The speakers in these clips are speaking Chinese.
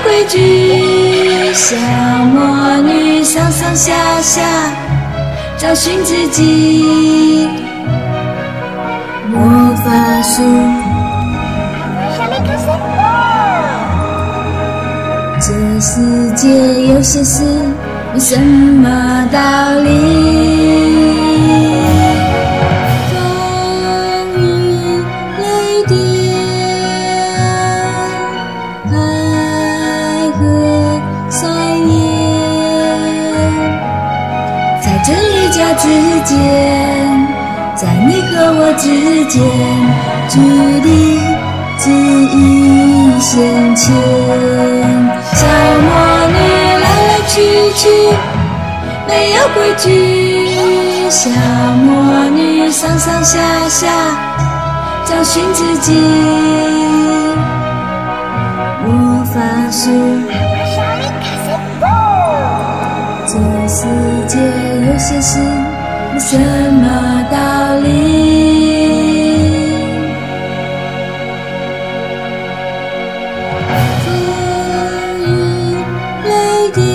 规矩，小魔女上上下下找寻自己。魔法书，这世界有些事没什么道理。风雨雷电，海和山岩，在真与假之间，在你和我之间，距离只一线牵。小魔女来来去去没有规矩，小魔女上上下下找寻自己。魔法书，这世界有些事没什么道理。风雨雷电，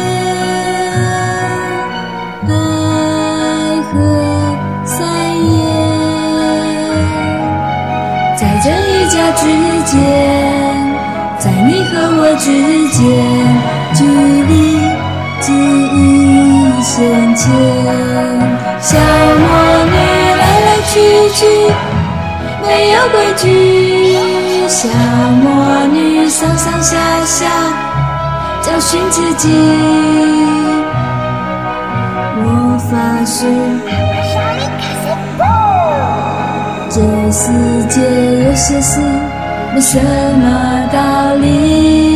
海和山岩，在真与假之间，在你和我之间，距离只一线牵。小魔女来来去去没有规矩，小魔女上上下下找寻自己。魔法书，这世界有些事没什么道理。